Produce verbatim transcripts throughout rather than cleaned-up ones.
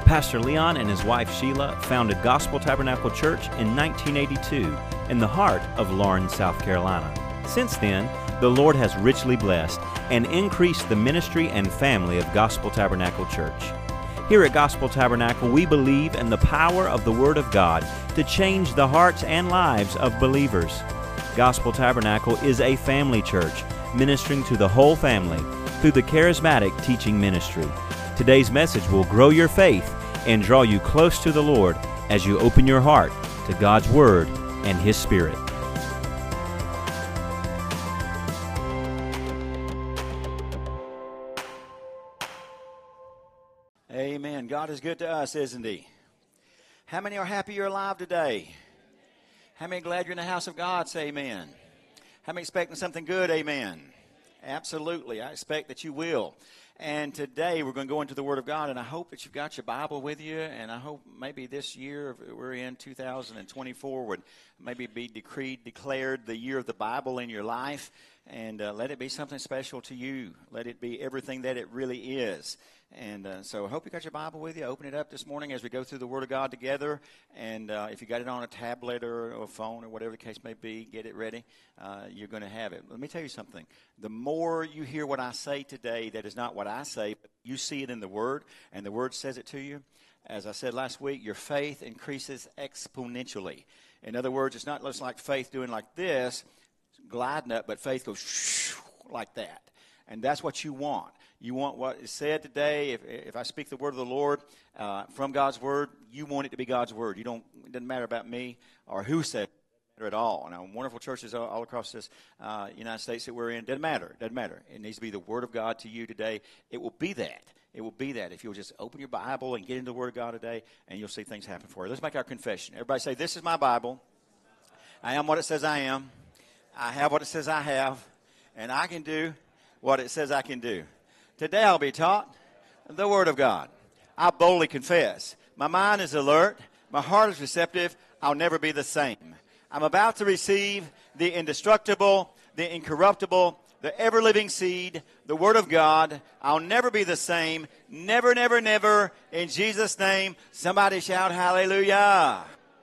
Pastor Leon and his wife Sheila founded Gospel Tabernacle Church in nineteen eighty-two in the heart of Lawrence, South Carolina. Since then, the Lord has richly blessed and increased the ministry and family of Gospel Tabernacle Church. Here at Gospel Tabernacle, we believe in the power of the Word of God to change the hearts and lives of believers. Gospel Tabernacle is a family church ministering to the whole family through the charismatic teaching ministry. Today's message will grow your faith and draw you close to the Lord as you open your heart to God's Word and His Spirit. Amen. God is good to us, isn't He? How many are happy you're alive today? How many glad you're in the house of God? Say amen. How many expecting something good? Amen. Absolutely. I expect that you will. And today we're going to go into the Word of God, and I hope that you've got your Bible with you, and I hope maybe this year we're in two thousand twenty-four would maybe be decreed, declared the year of the Bible in your life, and uh, let it be something special to you. Let it be everything that it really is. And uh, so I hope you got your Bible with you. Open it up this morning as we go through the Word of God together. And uh, if you got it on a tablet or a phone or whatever the case may be, get it ready. Uh, you're going to have it. Let me tell you something. The more you hear what I say today, that is not what I say, but you see it in the Word, and the Word says it to you. As I said last week, your faith increases exponentially. In other words, it's not just like faith doing like this, gliding up, but faith goes like that. And that's what you want. You want what is said today. If if I speak the word of the Lord uh, from God's word, you want it to be God's word. You don't. It doesn't matter about me or who said it. It doesn't matter at all. Now, wonderful churches all, all across this uh, United States that we're in. Doesn't matter. Doesn't matter. It needs to be the word of God to you today. It will be that. It will be that if you'll just open your Bible and get into the word of God today, and you'll see things happen for you. Let's make our confession. Everybody say, "This is my Bible. I am what it says I am. I have what it says I have, and I can do what it says I can do. Today I'll be taught the Word of God. I boldly confess. My mind is alert. My heart is receptive. I'll never be the same. I'm about to receive the indestructible, the incorruptible, the ever-living seed, the Word of God. I'll never be the same. Never, never, never. In Jesus' name, somebody shout hallelujah.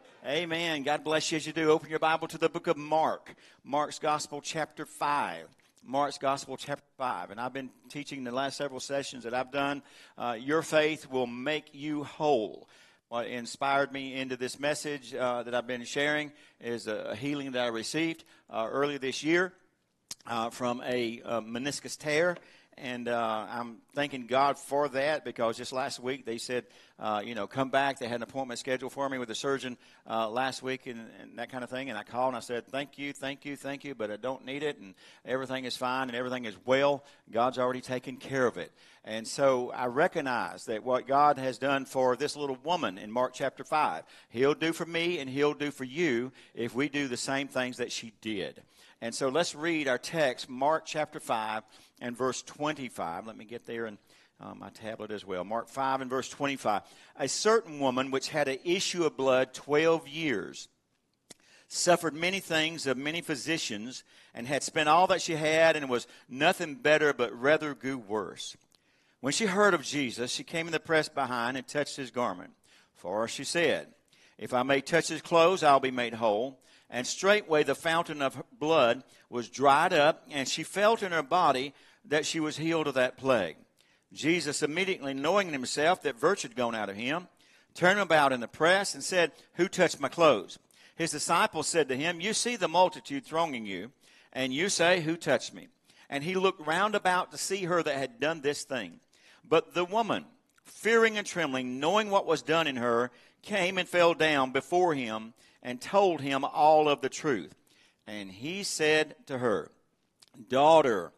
Amen. God bless you as you do. Open your Bible to the book of Mark. Mark's Gospel, chapter five. Mark's Gospel, chapter five. And I've been teaching the last several sessions that I've done. Uh, your faith will make you whole. What inspired me into this message uh, that I've been sharing is a healing that I received uh, earlier this year uh, from a, a meniscus tear. And uh, I'm thanking God for that because just last week they said, uh, you know, come back. They had an appointment scheduled for me with the surgeon uh, last week and, and that kind of thing. And I called and I said, thank you, thank you, thank you, but I don't need it. And everything is fine and everything is well. God's already taken care of it. And so I recognize that what God has done for this little woman in Mark chapter five, He'll do for me and He'll do for you if we do the same things that she did. And so let's read our text, Mark chapter five and verse twenty-five. Let me get there in uh, my tablet as well. Mark five and verse twenty-five. A certain woman which had an issue of blood twelve years, suffered many things of many physicians, and had spent all that she had, and was nothing better, but rather grew worse. When she heard of Jesus, she came in the press behind and touched his garment. For she said, if I may touch his clothes, I'll be made whole. And straightway the fountain of her blood was dried up, and she felt in her body that she was healed of that plague. Jesus, immediately knowing in himself that virtue had gone out of him, turned about in the press and said, who touched my clothes? His disciples said to him, you see the multitude thronging you, and you say, who touched me? And he looked round about to see her that had done this thing. But the woman, fearing and trembling, knowing what was done in her, came and fell down before him and told him all of the truth. And he said to her, daughter,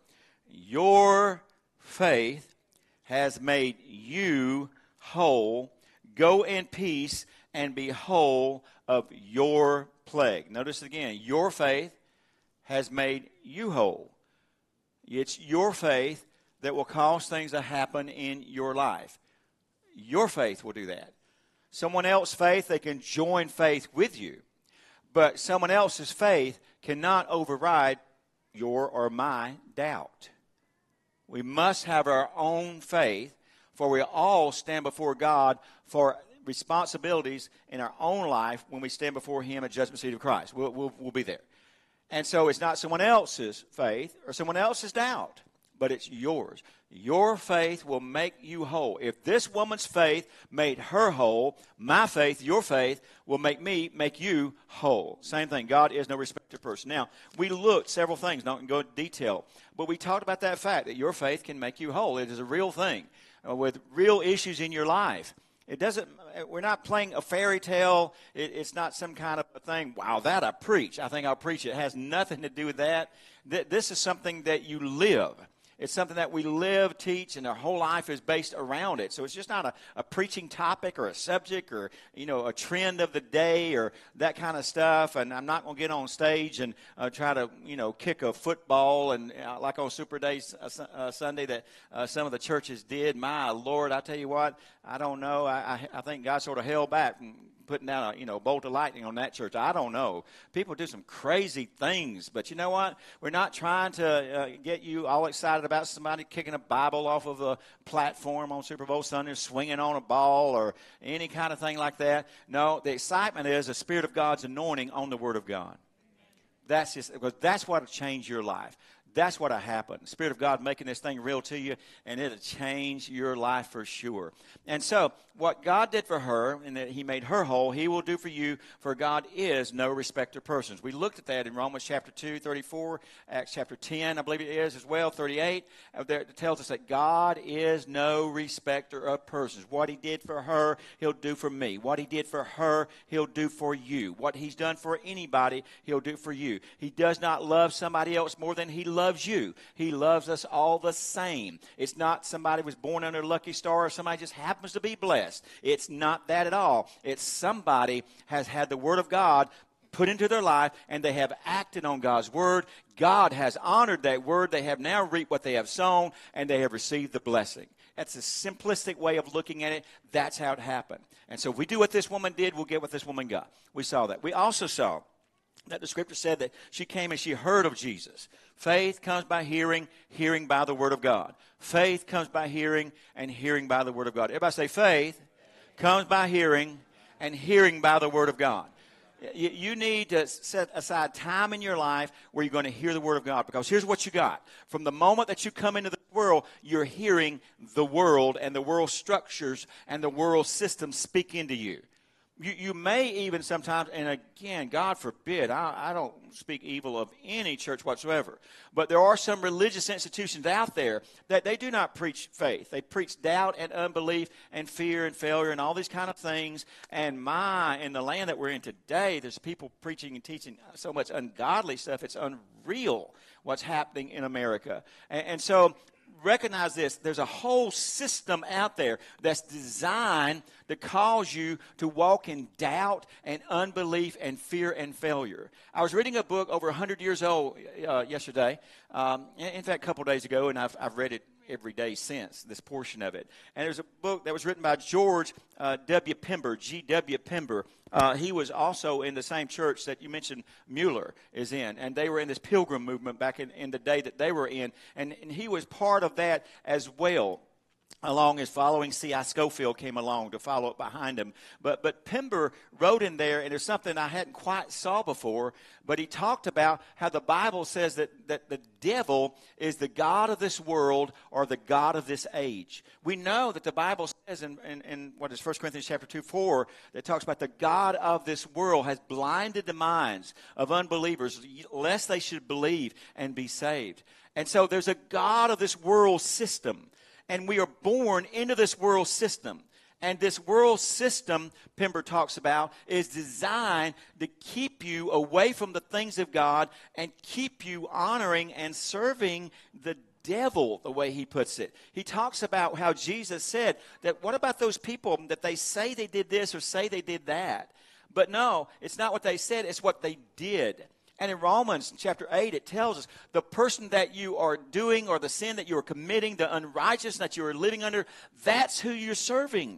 your faith has made you whole. Go in peace and be whole of your plague. Notice again, your faith has made you whole. It's your faith that will cause things to happen in your life. Your faith will do that. Someone else's faith, they can join faith with you. But someone else's faith cannot override your or my doubt. We must have our own faith For we all stand before God for responsibilities in our own life when we stand before him at judgment seat of Christ. We'll, we'll, we'll be there. And so it's not someone else's faith or someone else's doubt, but it's yours. Your faith will make you whole. If this woman's faith made her whole, my faith, your faith, will make me, make you whole. Same thing. God is no respecter of person. Now, we looked several things, not going to go into detail, but we talked about that fact that your faith can make you whole. It is a real thing uh, with real issues in your life. It doesn't, we're not playing a fairy tale. It, it's not some kind of a thing, wow, that I preach. I think I'll preach it. It has nothing to do with that. Th- this is something that you live. It's something that we live, teach, and our whole life is based around it. So it's just not a, a preaching topic or a subject or, you know, a trend of the day or that kind of stuff. And I'm not going to get on stage and uh, try to, you know, kick a football and uh, like on Super Day uh, uh, Sunday that uh, some of the churches did. My Lord, I tell you what, I don't know. I, I, I think God sort of held back from putting down a, you know, bolt of lightning on that church. I don't know. People do some crazy things, but you know what? We're not trying to uh, get you all excited about somebody kicking a Bible off of a platform on Super Bowl Sunday, swinging on a ball or any kind of thing like that. No, the excitement is the Spirit of God's anointing on the Word of God. That's just, because that's what will change your life. That's what will happen. The Spirit of God making this thing real to you, and it'll change your life for sure. And so, what God did for her, and that he made her whole, he will do for you, for God is no respecter of persons. We looked at that in Romans chapter two, thirty-four, Acts chapter ten, I believe it is as well, thirty-eight. There it tells us that God is no respecter of persons. What he did for her, he'll do for me. What he did for her, he'll do for you. What he's done for anybody, he'll do for you. He does not love somebody else more than he loves you. He loves us all the same. It's not somebody was born under a lucky star or somebody just happens to be blessed. It's not that at all. It's somebody has had the Word of God put into their life, and they have acted on God's Word. God has honored that Word. They have now reaped what they have sown, and they have received the blessing. That's a simplistic way of looking at it. That's how it happened. And so if we do what this woman did, we'll get what this woman got. We saw that. We also saw that the Scripture said that she came and she heard of Jesus. Faith comes by hearing, hearing by the Word of God. Faith comes by hearing, and hearing by the Word of God. Everybody say, faith comes by hearing, and hearing by the Word of God. You, you need to set aside time in your life where you're going to hear the Word of God, because here's what you got. From the moment that you come into the world, you're hearing the world and the world structures and the world systems speak into you. You, you may even sometimes, and again, God forbid, I, I don't speak evil of any church whatsoever, but there are some religious institutions out there that they do not preach faith. They preach doubt and unbelief and fear and failure and all these kind of things. And my, in the land that we're in today, there's people preaching and teaching so much ungodly stuff. It's unreal what's happening in America. And, and so recognize this. There's a whole system out there that's designed to cause you to walk in doubt and unbelief and fear and failure. I was reading a book over one hundred years old uh, yesterday, um, in fact, a couple days ago, and I've, I've read it every day since, this portion of it. And there's a book that was written by George uh, W. Pember, G W. Pember. Uh, he was also in the same church that you mentioned Mueller is in. And they were in this Pilgrim movement back in, in the day that they were in. And, and he was part of that as well, along as following C I Scofield came along to follow up behind him. But but Pember wrote in there, and there's something I hadn't quite saw before, but he talked about how the Bible says that, that the devil is the god of this world or the god of this age. We know that the Bible says in, in, in what is First Corinthians chapter two, four, that talks about the god of this world has blinded the minds of unbelievers lest they should believe and be saved. And so there's a god of this world system. And we are born into this world system. And this world system, Pember talks about, is designed to keep you away from the things of God and keep you honoring and serving the devil, the way he puts it. He talks about how Jesus said that what about those people that they say they did this or say they did that? But no, it's not what they said, it's what they did. And in Romans chapter eight, it tells us the person that you are doing or the sin that you are committing, the unrighteousness that you are living under, that's who you're serving.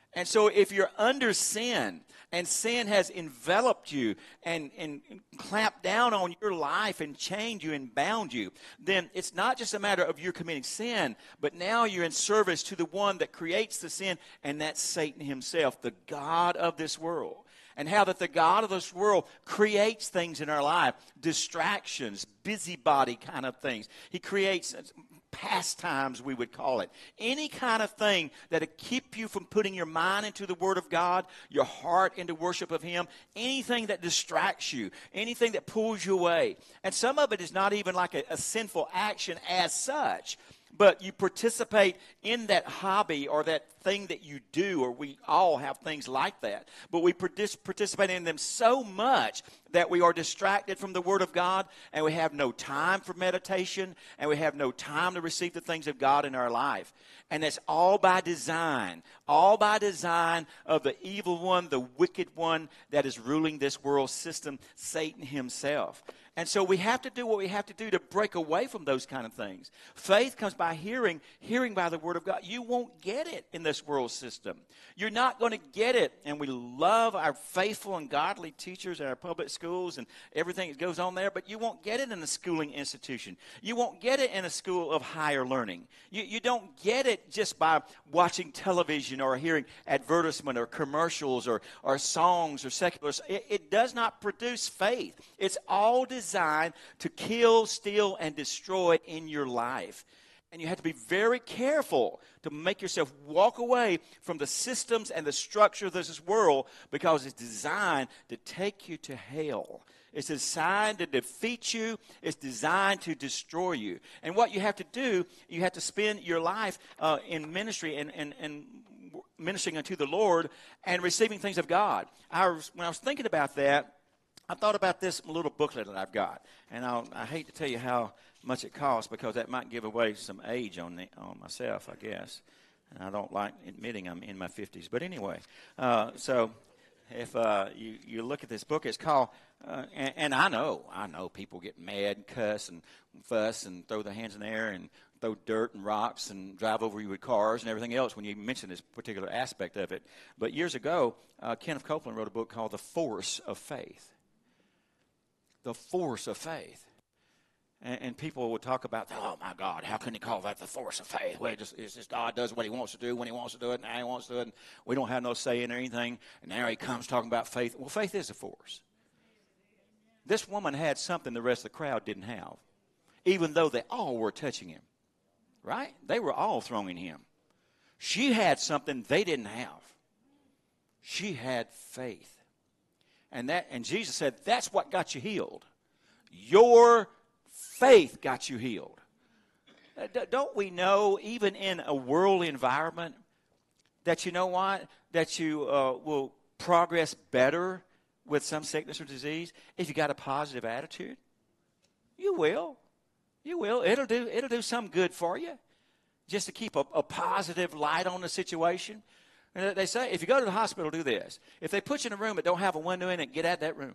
And so if you're under sin and sin has enveloped you and, and clamped down on your life and chained you and bound you, then it's not just a matter of you committing sin, but now you're in service to the one that creates the sin, and that's Satan himself, the god of this world. And how that the God of this world creates things in our life, distractions, busybody kind of things. He creates pastimes, we would call it. Any kind of thing that'll keep you from putting your mind into the Word of God, your heart into worship of Him, anything that distracts you, anything that pulls you away. And some of it is not even like a, a sinful action as such, but you participate in that hobby or that thing that you do, or we all have things like that. But we participate in them so much that we are distracted from the Word of God, and we have no time for meditation, and we have no time to receive the things of God in our life. And that's all by design, all by design of the evil one, the wicked one that is ruling this world system, Satan himself. And so we have to do what we have to do to break away from those kind of things. Faith comes by hearing, hearing by the Word of God. You won't get it in this world system. You're not going to get it. And we love our faithful and godly teachers at our public schools and everything that goes on there, but you won't get it in a schooling institution. You won't get it in a school of higher learning. You, you don't get it just by watching television or hearing advertisement or commercials or, or songs or secular. It, it does not produce faith. It's all designed designed to kill, steal, and destroy in your life. And you have to be very careful to make yourself walk away from the systems and the structure of this world, because it's designed to take you to hell. It's designed to defeat you. It's designed to destroy you. And what you have to do, you have to spend your life uh, in ministry and, and, and ministering unto the Lord and receiving things of God. I was, when I was thinking about that, I thought about this little booklet that I've got, and I'll, I hate to tell you how much it costs, because that might give away some age on, the, on myself, I guess. And I don't like admitting I'm in my fifties. But anyway, uh, so if uh, you, you look at this book, it's called, uh, and, and I know, I know people get mad and cuss and fuss and throw their hands in the air and throw dirt and rocks and drive over you with cars and everything else when you mention this particular aspect of it. But years ago, uh, Kenneth Copeland wrote a book called The Force of Faith. The force of faith. And, and people would talk about, oh, my God, how can you call that the force of faith? Well, it just, it's just God does what he wants to do when he wants to do it and how he wants to do it. And we don't have no say in anything. And now he comes talking about faith. Well, faith is a force. This woman had something the rest of the crowd didn't have, even though they all were touching him. Right? They were all throwing him. She had something they didn't have. She had faith. And that, and Jesus said, that's what got you healed. Your faith got you healed. Uh, d- don't we know, even in a world environment, that you know what? That you uh, will progress better with some sickness or disease if you got a positive attitude? You will. You will. It'll do, it'll do some good for you, just to keep a, a positive light on the situation. And they say, if you go to the hospital, do this. If they put you in a room that don't have a window in it, get out of that room.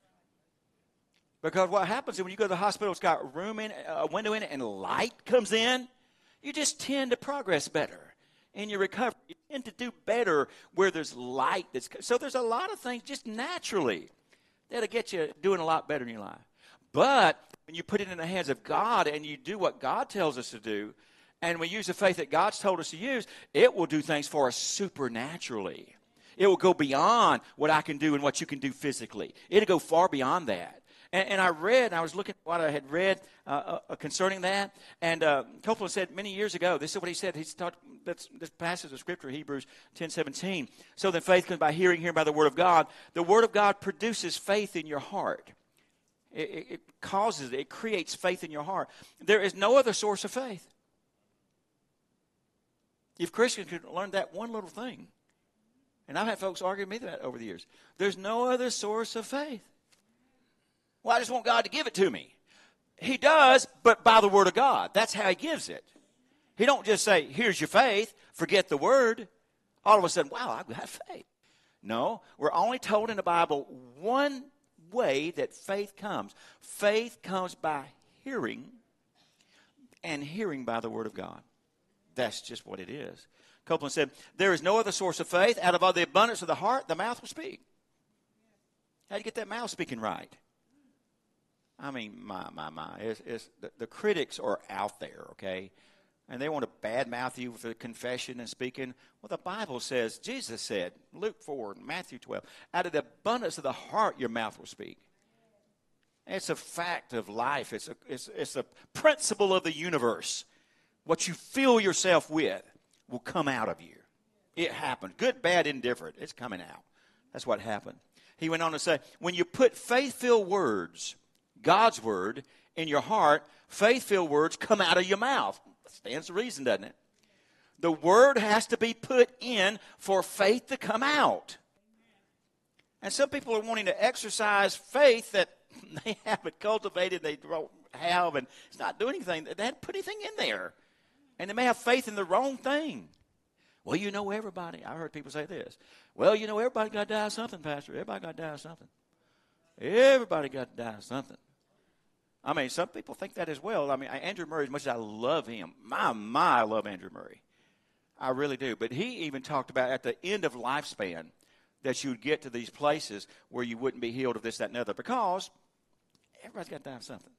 Because what happens is when you go to the hospital, it's got a room in, a window in it, and light comes in, you just tend to progress better in your recovery. You tend to do better where there's light. That's, so there's a lot of things just naturally that'll get you doing a lot better in your life. But when you put it in the hands of God and you do what God tells us to do, and we use the faith that God's told us to use, it will do things for us supernaturally. It will go beyond what I can do and what you can do physically. It'll go far beyond that. And, and I read, I was looking at what I had read uh, uh, concerning that, and uh, Copeland said many years ago, this is what he said, he's taught that's, this passage of Scripture, Hebrews ten seventeen. So then faith comes by hearing, hearing by the Word of God. The Word of God produces faith in your heart. It, it, it causes it, it creates faith in your heart. There is no other source of faith. If Christians could learn that one little thing, and I've had folks argue with me that over the years, there's no other source of faith. Well, I just want God to give it to me. He does, but by the Word of God. That's how he gives it. He don't just say, here's your faith, forget the Word. All of a sudden, wow, I've got faith. No, we're only told in the Bible one way that faith comes. Faith comes by hearing, and hearing by the Word of God. That's just what it is. Copeland said, there is no other source of faith. Out of all the abundance of the heart, the mouth will speak. How do you get that mouth speaking right? I mean, my, my, my. It's, it's, the, the critics are out there, okay? And they want to badmouth you for confession and speaking. Well, the Bible says, Jesus said, Luke four, Matthew twelve, out of the abundance of the heart, your mouth will speak. It's a fact of life. It's a, it's, it's a principle of the universe. What you fill yourself with will come out of you. It happened. Good, bad, indifferent. It's coming out. That's what happened. He went on to say, when you put faith-filled words, God's word, in your heart, faith-filled words come out of your mouth. That stands to reason, doesn't it? The word has to be put in for faith to come out. And some people are wanting to exercise faith that they haven't cultivated, they don't have, and it's not doing anything. They haven't put anything in there. And they may have faith in the wrong thing. Well, you know everybody. I heard people say this. Well, you know everybody got to die of something, Pastor. Everybody got to die of something. Everybody got to die of something. I mean, some people think that as well. I mean, Andrew Murray, as much as I love him, my, my, I love Andrew Murray. I really do. But he even talked about at the end of lifespan that you would get to these places where you wouldn't be healed of this, that, and the other, because everybody's got to die of something.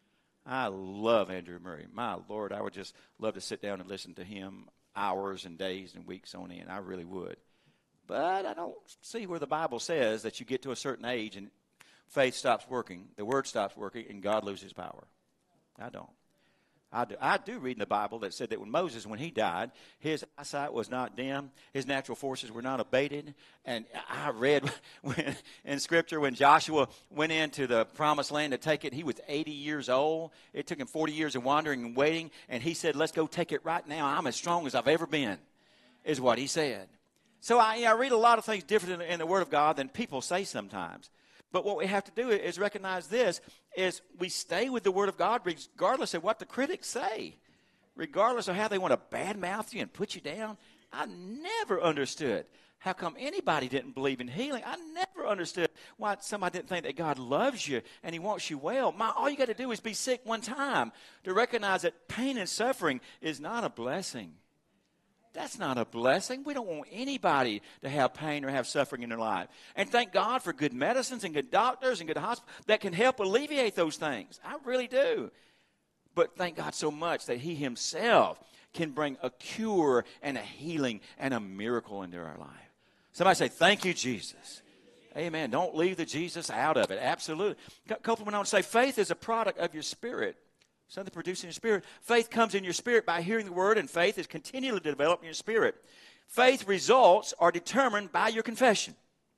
I love Andrew Murray. My Lord, I would just love to sit down and listen to him hours and days and weeks on end. I really would. But I don't see where the Bible says that you get to a certain age and faith stops working, the word stops working, and God loses power. I don't. I do, I do read in the Bible that said that when Moses, when he died, his eyesight was not dim, his natural forces were not abated. And I read when, in Scripture when Joshua went into the promised land to take it, he was eighty years old. It took him forty years of wandering and waiting, and he said, let's go take it right now. I'm as strong as I've ever been, is what he said. So I, I read a lot of things different in the, in the Word of God than people say sometimes. But what we have to do is recognize this, is we stay with the Word of God regardless of what the critics say, regardless of how they want to badmouth you and put you down. I never understood how come anybody didn't believe in healing. I never understood why somebody didn't think that God loves you and he wants you well. My, all you got to do is be sick one time to recognize that pain and suffering is not a blessing. That's not a blessing. We don't want anybody to have pain or have suffering in their life. And thank God for good medicines and good doctors and good hospitals that can help alleviate those things. I really do. But thank God so much that he himself can bring a cure and a healing and a miracle into our life. Somebody say, thank you, Jesus. Amen. Don't leave the Jesus out of it. Absolutely. Copeland went on to say, faith is a product of your spirit. Something produced in your spirit. Faith comes in your spirit by hearing the word, and faith is continually developed in your spirit. Faith results are determined by your confession.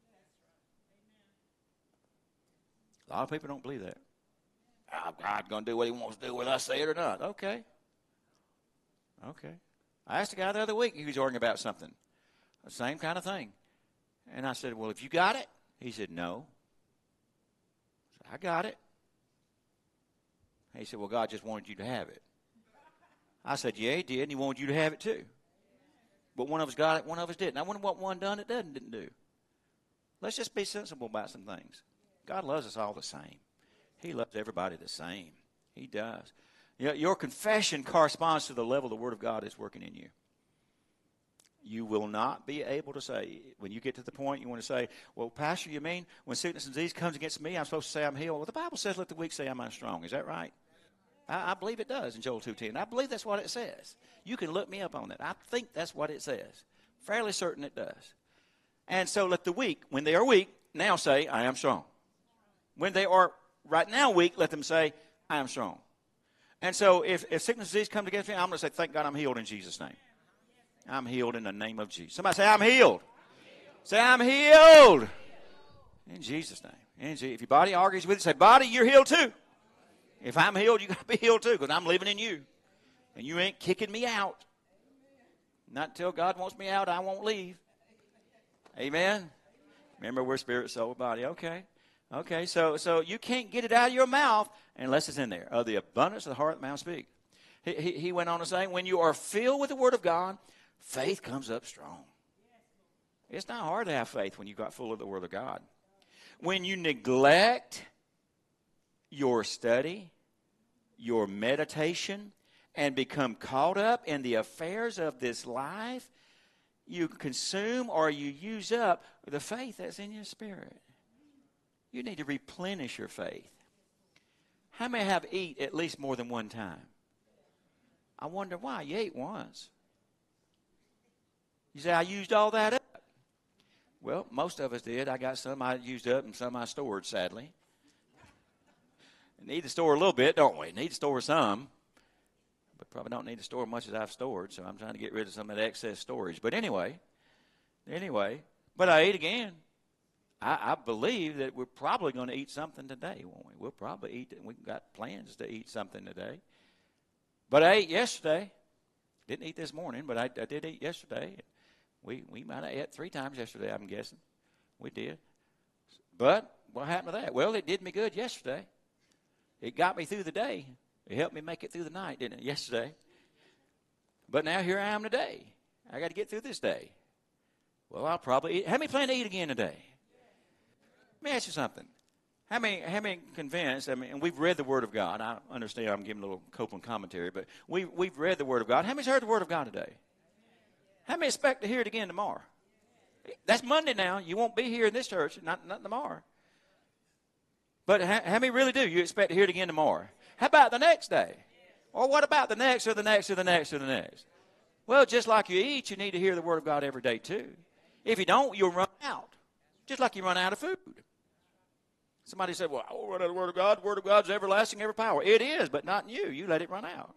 A lot of people don't believe that. Oh, God's going to do what he wants to do whether I say it or not. Okay. Okay. I asked a guy the other week, he was arguing about something. The same kind of thing. And I said, well, if you got it? He said, no. I said, I got it. He said, well, God just wanted you to have it. I said, yeah, he did, and he wanted you to have it too. But one of us got it, one of us didn't. I wonder what one done it doesn't didn't do. Let's just be sensible about some things. God loves us all the same. He loves everybody the same. He does. You know, your confession corresponds to the level the Word of God is working in you. You will not be able to say, when you get to the point you want to say, well, Pastor, you mean when sickness and disease comes against me, I'm supposed to say I'm healed? Well, the Bible says, let the weak say I'm strong. Is that right? I, I believe it does in Joel two ten. I believe that's what it says. You can look me up on that. I think that's what it says. Fairly certain it does. And so let the weak, when they are weak, now say, I am strong. When they are right now weak, let them say, I am strong. And so if, if sickness and disease come against me, I'm going to say, thank God I'm healed in Jesus' name. I'm healed in the name of Jesus. Somebody say, I'm healed. I'm healed. Say, I'm healed. In Jesus' name. In Jesus. If your body argues with it, say, body, you're healed too. If I'm healed, you got to be healed too, because I'm living in you. And you ain't kicking me out. Not until God wants me out, I won't leave. Amen. Remember, we're spirit, soul, body. Okay. Okay, so so you can't get it out of your mouth unless it's in there. Of the abundance of the heart, the mouth speak. He, he, he went on to say, when you are filled with the Word of God, faith comes up strong. It's not hard to have faith when you got full of the Word of God. When you neglect your study, your meditation, and become caught up in the affairs of this life, you consume or you use up the faith that's in your spirit. You need to replenish your faith. How many have eat at least more than one time? I wonder why. You ate once. You say, I used all that up. Well, most of us did. I got some I used up and some I stored, sadly. Need to store a little bit, don't we? Need to store some. But probably don't need to store as much as I've stored, so I'm trying to get rid of some of the excess storage. But anyway, anyway, but I ate again. I, I believe that we're probably going to eat something today, won't we? We'll probably eat, we've got plans to eat something today. But I ate yesterday. Didn't eat this morning, but I, I did eat yesterday. We we might have ate three times yesterday, I'm guessing. We did. But what happened to that? Well, it did me good yesterday. It got me through the day. It helped me make it through the night, didn't it, yesterday? But now here I am today. I got to get through this day. Well, I'll probably eat. How many plan to eat again today? Let me ask you something. How many, how many convinced, I mean, and we've read the Word of God. I understand I'm giving a little Copeland commentary, but we, we've read the Word of God. How many's heard the Word of God today? How many expect to hear it again tomorrow? That's Monday now. You won't be here in this church, not, not tomorrow. But how, how many really do you expect to hear it again tomorrow? How about the next day? Or what about the next or the next or the next or the next? Well, just like you eat, you need to hear the Word of God every day too. If you don't, you'll run out. Just like you run out of food. Somebody said, well, I won't run out of the Word of God. The Word of God's everlasting, every power. It is, but not in you. You let it run out.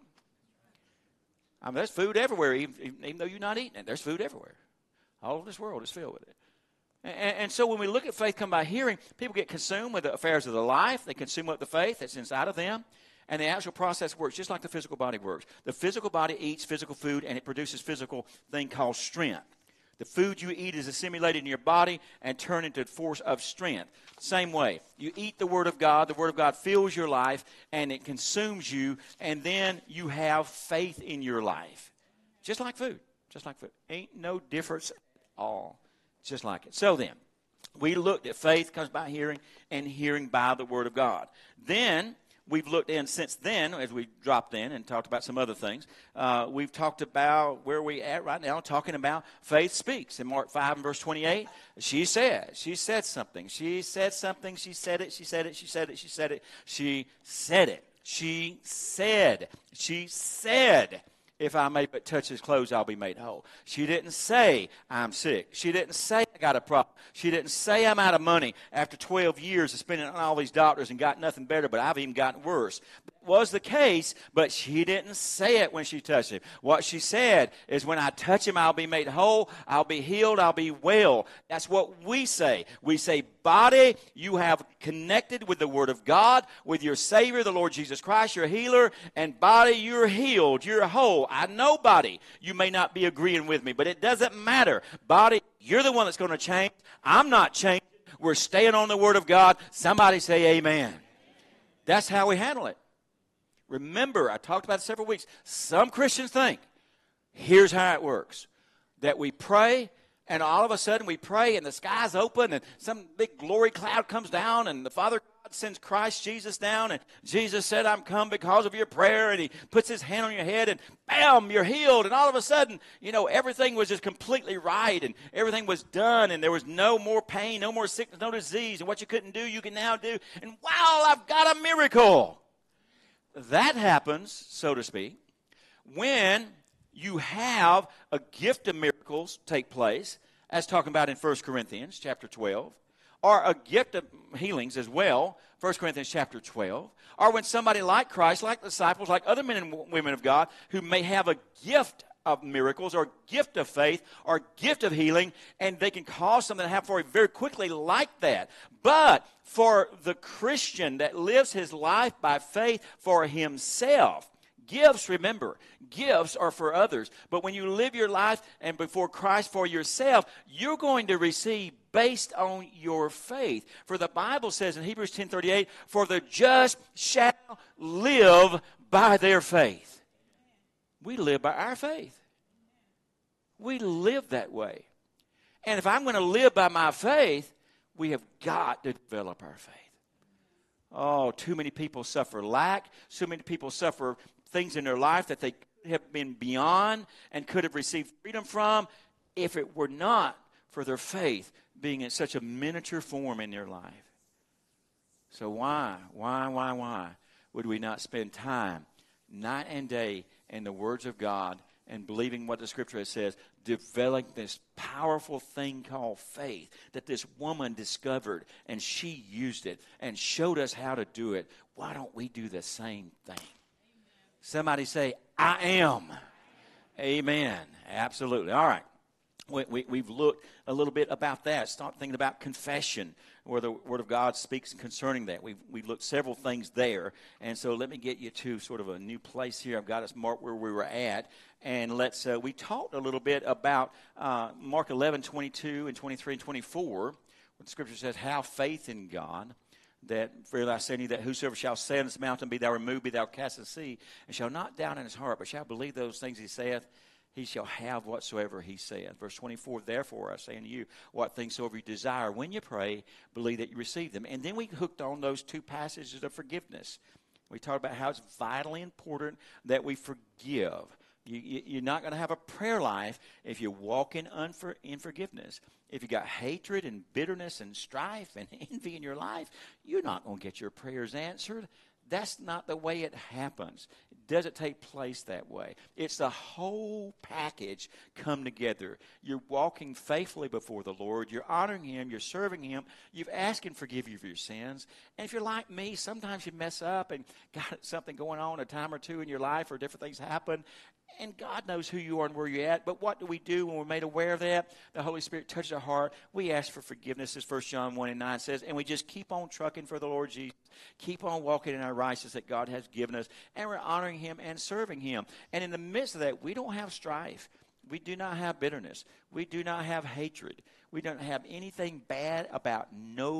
I mean, there's food everywhere, even, even though you're not eating it. There's food everywhere. All over this world is filled with it. And, and so when we look at faith come by hearing, people get consumed with the affairs of their life. They consume up the faith that's inside of them. And the actual process works just like the physical body works. The physical body eats physical food, and it produces physical thing called strength. The food you eat is assimilated in your body and turned into a force of strength. Same way, you eat the Word of God, the Word of God fills your life, and it consumes you, and then you have faith in your life. Just like food, just like food. Ain't no difference at all, just like it. So then, we looked at faith comes by hearing, and hearing by the Word of God. Then, we've looked in since then, as we dropped in and talked about some other things. Uh, we've talked about where we at right now, talking about faith speaks. In Mark five and verse twenty-eight, she said, she said something. She said something. She said it. She said it. She said it. She said it. She said it. She said. She said. If I may but touch his clothes, I'll be made whole. She didn't say, I'm sick. She didn't say, I got a problem. She didn't say, I'm out of money after twelve years of spending on all these doctors and got nothing better, but I've even gotten worse. That was the case, but she didn't say it when she touched him. What she said is, when I touch him, I'll be made whole, I'll be healed, I'll be well. That's what we say. We say, body, you have connected with the Word of God, with your Savior, the Lord Jesus Christ, your healer, and body, you're healed, you're whole. I know, body, you may not be agreeing with me, but it doesn't matter. Body, you're the one that's going to change. I'm not changing. We're staying on the Word of God. Somebody say amen. That's how we handle it. Remember, I talked about it several weeks. Some Christians think, here's how it works, that we pray, and all of a sudden we pray, and the sky's open, and some big glory cloud comes down, and the Father God sends Christ Jesus down, and Jesus said, I'm come because of your prayer, and he puts his hand on your head, and bam, you're healed, and all of a sudden, you know, everything was just completely right, and everything was done, and there was no more pain, no more sickness, no disease, and what you couldn't do, you can now do, and wow, I've got a miracle. That happens, so to speak, when you have a gift of miracles take place, as talking about in First Corinthians chapter twelve, or a gift of healings as well, First Corinthians chapter twelve, or when somebody like Christ, like disciples, like other men and women of God, who may have a gift of miracles, or gift of faith, or gift of healing, and they can cause something to happen for you very quickly like that. But for the Christian that lives his life by faith for himself, gifts, remember, gifts are for others. But when you live your life and before Christ for yourself, you're going to receive based on your faith. For the Bible says in Hebrews ten thirty-eight, for the just shall live by their faith. We live by our faith. We live that way. And if I'm going to live by my faith, we have got to develop our faith. Oh, too many people suffer lack. So many people suffer things in their life that they could have been beyond and could have received freedom from if it were not for their faith being in such a miniature form in their life. So why, why, why, why would we not spend time night and day in the words of God and believing what the Scripture says, developing this powerful thing called faith that this woman discovered, and she used it and showed us how to do it? Why don't we do the same thing? Amen. Somebody say, I am. Amen. Absolutely. All right. We, we, we've looked a little bit about that. Start thinking about confession, where the Word of God speaks concerning that. We've, we've looked several things there. And so let me get you to sort of a new place here. I've got us marked where we were at. And let's, uh, we talked a little bit about uh, Mark eleven, twenty-two and twenty-three and twenty-four, where the Scripture says, have faith in God, that verily I say unto you, that whosoever shall say unto this mountain, be thou removed, be thou cast into the sea, and shall not doubt in his heart, but shall believe those things he saith, he shall have whatsoever he saith. Verse twenty-four, therefore I say unto you, what things soever you desire, when you pray, believe that you receive them. And then we hooked on those two passages of forgiveness. We talked about how it's vitally important that we forgive. You, you, you're not going to have a prayer life if you walk in, unfor, in forgiveness. If you got hatred and bitterness and strife and envy in your life, you're not going to get your prayers answered. That's not the way it happens. It doesn't take place that way. It's the whole package come together. You're walking faithfully before the Lord. You're honoring Him. You're serving Him. You've asked Him to forgive you for your sins. And if you're like me, sometimes you mess up and got something going on a time or two in your life, or different things happen. And God knows who you are and where you're at. But what do we do when we're made aware of that? The Holy Spirit touches our heart. We ask for forgiveness, as First John one and nine says. And we just keep on trucking for the Lord Jesus. Keep on walking in our righteousness that God has given us. And we're honoring Him and serving Him. And in the midst of that, we don't have strife. We do not have bitterness. We do not have hatred. We don't have anything bad about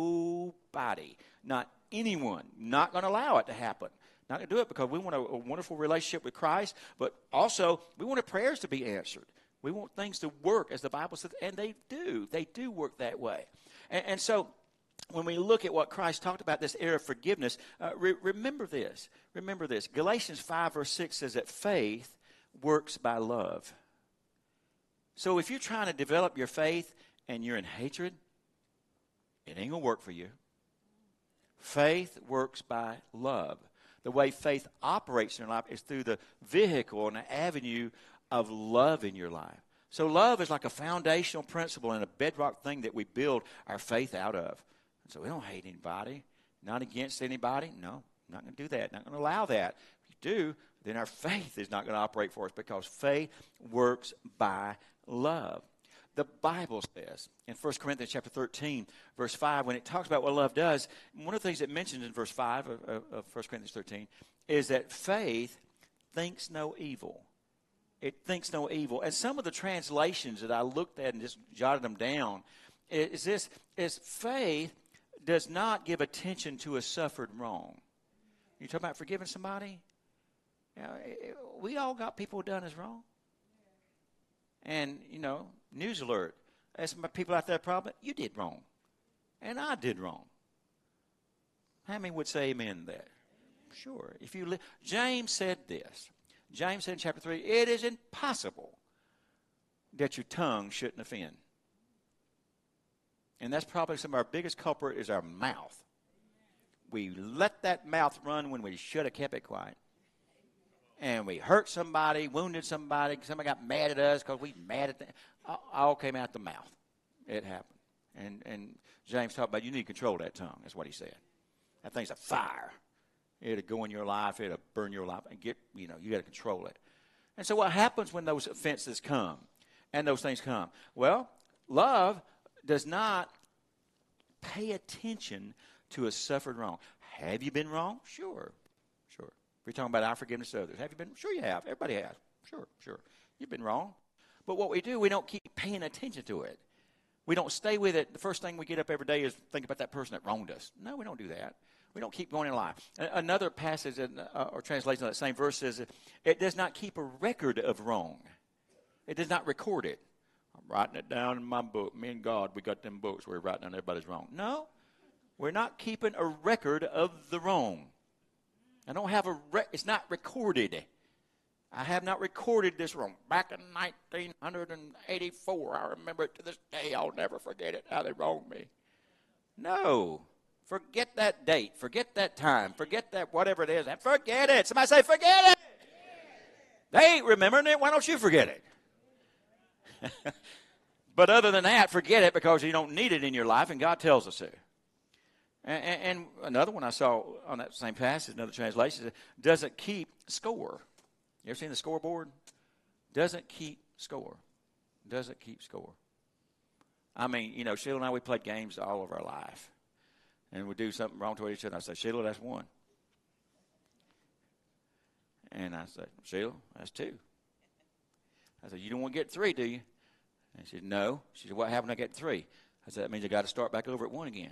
nobody. Not anyone. Not going to allow it to happen. Not going to do it because we want a, a wonderful relationship with Christ, but also we want our prayers to be answered. We want things to work as the Bible says, and they do. They do work that way. And, and so when we look at what Christ talked about, this area of forgiveness, uh, re- remember this. Remember this. Galatians five verse six says that faith works by love. So if you're trying to develop your faith and you're in hatred, it ain't going to work for you. Faith works by love. The way faith operates in your life is through the vehicle and the avenue of love in your life. So love is like a foundational principle and a bedrock thing that we build our faith out of. And so we don't hate anybody, not against anybody. No, not going to do that. Not going to allow that. If you do, then our faith is not going to operate for us, because faith works by love. The Bible says in First Corinthians chapter thirteen, verse five, when it talks about what love does, one of the things it mentions in verse five of, of, of First Corinthians thirteen is that faith thinks no evil. It thinks no evil. And some of the translations that I looked at and just jotted them down is this, is faith does not give attention to a suffered wrong. You talking about forgiving somebody? You know, we all got people done us wrong. And, you know, news alert. There's some people out there probably, you did wrong. And I did wrong. How many would say amen to that? Sure. If you li- James said this. James said in chapter three, it is impossible that your tongue shouldn't offend. And that's probably some of our biggest culprit is our mouth. We let that mouth run when we should have kept it quiet. And we hurt somebody, wounded somebody, somebody got mad at us because we mad at them. All came out the mouth. It happened. And and James talked about you need to control that tongue. That's what he said. That thing's a fire. It'll go in your life. It'll burn your life. And get, you know, you got to control it. And so what happens when those offenses come and those things come? Well, love does not pay attention to a suffered wrong. Have you been wrong? Sure. Sure. We're talking about our forgiveness to others. Have you been? Sure you have. Everybody has. Sure, sure. You've been wrong. But what we do, we don't keep paying attention to it. We don't stay with it. The first thing we get up every day is think about that person that wronged us. No, we don't do that. We don't keep going in life. Another passage in, uh, or translation of that same verse says, it does not keep a record of wrong. It does not record it. I'm writing it down in my book. Me and God, we got them books where we're writing down everybody's wrong. No, we're not keeping a record of the wrong. I don't have a re- it's not recorded. I have not recorded this wrong. Back in nineteen eighty-four, I remember it to this day. I'll never forget it, how they wronged me. No. Forget that date. Forget that time. Forget that whatever it is. Forget it. Somebody say, forget it. They ain't remembering it. Why don't you forget it? But other than that, forget it because you don't need it in your life, and God tells us to. And, and, and another one I saw on that same passage, another translation, says, doesn't keep score. You ever seen the scoreboard? Doesn't keep score. Doesn't keep score. I mean, you know, Sheila and I, we played games all of our life. And we do something wrong to each other. I say, Sheila, that's one. And I said, Sheila, that's two. I said, you don't want to get three, do you? And she said, no. She said, what happened if I get three? I said, that means I got to start back over at one again.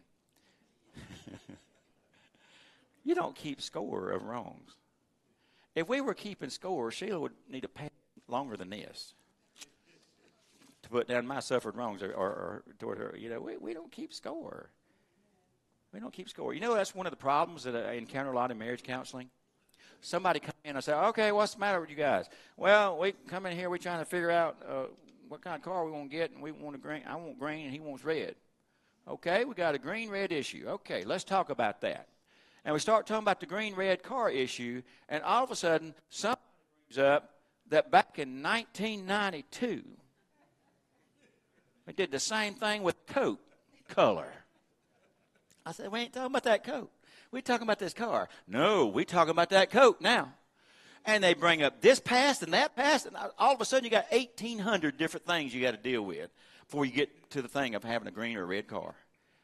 You don't keep score of wrongs. If we were keeping score, Sheila would need a pad longer than this to put down my suffered wrongs or, or, or toward her. You know, we, we don't keep score. We don't keep score. You know, that's one of the problems that I encounter a lot in marriage counseling. Somebody come in and say, okay, what's the matter with you guys? Well, we come in here, we're trying to figure out uh, what kind of car we want to get, and we want a green. I want green, and he wants red. Okay, we got a green-red issue. Okay, let's talk about that. And we start talking about the green-red car issue, and all of a sudden, something brings up that back in nineteen ninety-two, we did the same thing with coat color. I said, we ain't talking about that coat. We're talking about this car. No, we're talking about that coat now. And they bring up this past and that past, and all of a sudden you got eighteen hundred different things you got to deal with before you get to the thing of having a green or a red car.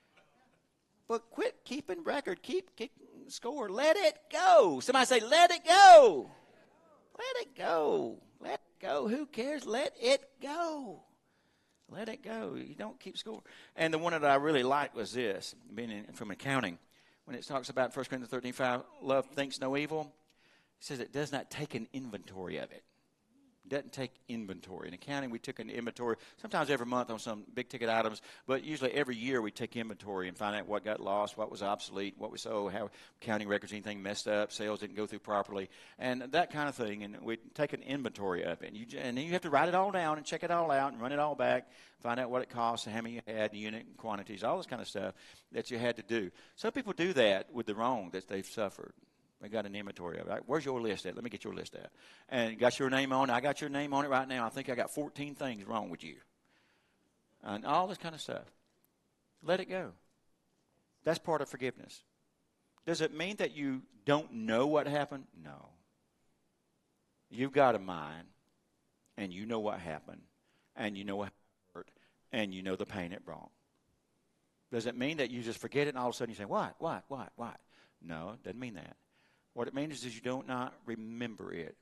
But quit keeping record. Keep, keep score. Let it go. Somebody say, let it go. Let it go. Let it go. Who cares? Let it go. Let it go. You don't keep score. And the one that I really liked was this, being in, from accounting. When it talks about First Corinthians thirteen five, love thinks no evil, it says it does not take an inventory of it. It doesn't take inventory. In accounting, we took an inventory, sometimes every month on some big-ticket items, but usually every year we take inventory and find out what got lost, what was obsolete, what was sold, how accounting records, anything messed up, sales didn't go through properly, and that kind of thing. And we take an inventory of it. And, you, and then you have to write it all down and check it all out and run it all back, find out what it costs, how many you had, the unit quantities, all this kind of stuff that you had to do. Some people do that with the wrong that they've suffered. They got an inventory of it. Where's your list at? Let me get your list out. And got your name on it. I got your name on it right now. I think I got fourteen things wrong with you. And all this kind of stuff. Let it go. That's part of forgiveness. Does it mean that you don't know what happened? No. You've got a mind, and you know what happened, and you know what hurt, and you know the pain it brought. Does it mean that you just forget it and all of a sudden you say, what, what, what, what? No, it doesn't mean that. What it means is you do not remember it.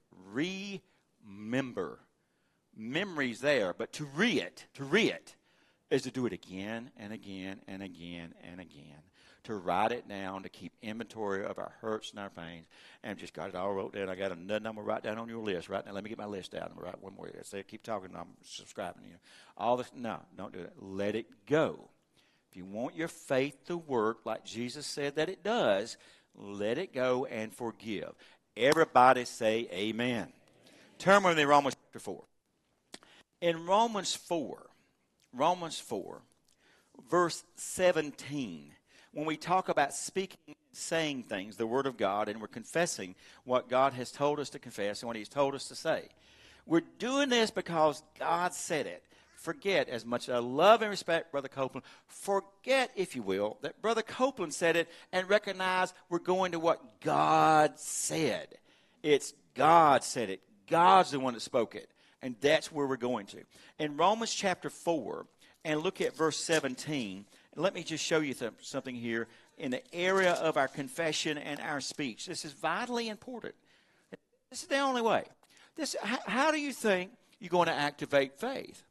Remember. Memory's there, but to re it, to re it, is to do it again and again and again and again. To write it down, to keep inventory of our hurts and our pains, and just got it all wrote down. I got another number right down on your list right now. Let me get my list out and write one more. I say, keep talking, I'm subscribing to you. All this, no, don't do it. Let it go. If you want your faith to work like Jesus said that it does, let it go and forgive. Everybody say amen. Turn with me to Romans chapter four. In Romans four, Romans four, verse seventeen, when we talk about speaking, saying things, the Word of God, and we're confessing what God has told us to confess and what He's told us to say, we're doing this because God said it. Forget, as much as I love and respect Brother Copeland, forget, if you will, that Brother Copeland said it and recognize we're going to what God said. It's God said it. God's the one that spoke it. And that's where we're going to. In Romans chapter four, and look at verse seventeen, and let me just show you th- something here in the area of our confession and our speech. This is vitally important. This is the only way. This, how, how do you think you're going to activate faith?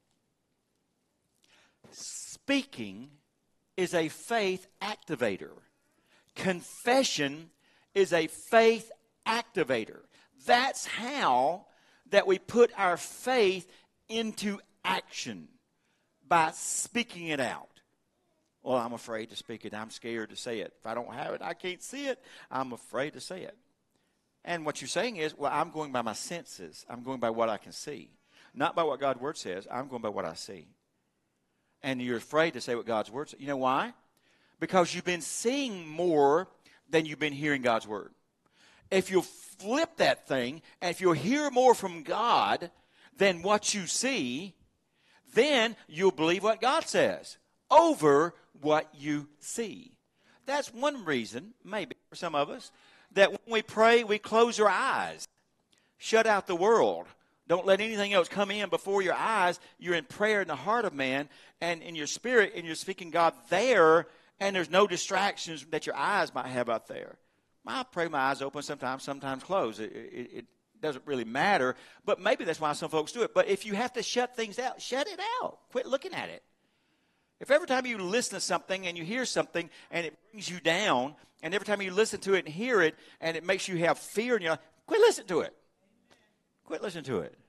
Speaking is a faith activator. Confession is a faith activator. That's how that we put our faith into action, by speaking it out. Well, I'm afraid to speak it. I'm scared to say it. If I don't have it, I can't see it. I'm afraid to say it. And what you're saying is, well, I'm going by my senses. I'm going by what I can see. Not by what God's Word says. I'm going by what I see. And you're afraid to say what God's Word says. You know why? Because you've been seeing more than you've been hearing God's Word. If you'll flip that thing, and if you'll hear more from God than what you see, then you'll believe what God says over what you see. That's one reason, maybe, for some of us, that when we pray, we close our eyes, shut out the world. Don't let anything else come in before your eyes. You're in prayer in the heart of man and in your spirit, and you're speaking God there, and there's no distractions that your eyes might have out there. I pray my eyes open sometimes, sometimes closed. It, it, it doesn't really matter, but maybe that's why some folks do it. But if you have to shut things out, shut it out. Quit looking at it. If every time you listen to something and you hear something and it brings you down, and every time you listen to it and hear it and it makes you have fear in your life, quit listening to it. Quit listening to it.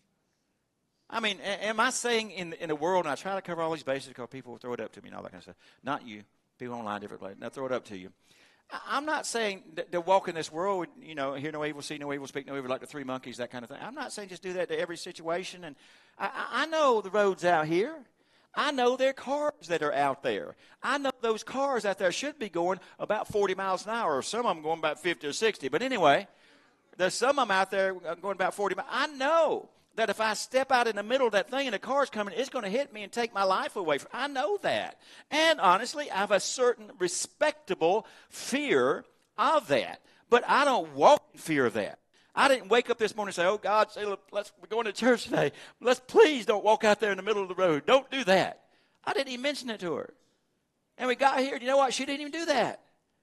I mean, am I saying in, in the world, and I try to cover all these bases because people will throw it up to me and all that kind of stuff. Not you. People online, different places. Now throw it up to you. I'm not saying to walk in this world, you know, hear no evil, see no evil, speak no evil, like the three monkeys, that kind of thing. I'm not saying just do that to every situation. And I, I know the roads out here. I know there are cars that are out there. I know those cars out there should be going about forty miles an hour, or some of them going about fifty or sixty. But anyway, there's some of them out there going about forty miles. I know that if I step out in the middle of that thing and the car's coming, it's going to hit me and take my life away. From, I know that. And honestly, I have a certain respectable fear of that. But I don't walk in fear of that. I didn't wake up this morning and say, oh, God, say, look, let's, we're going to church today. Let's please don't walk out there in the middle of the road. Don't do that. I didn't even mention it to her. And we got here, and you know what? She didn't even do that.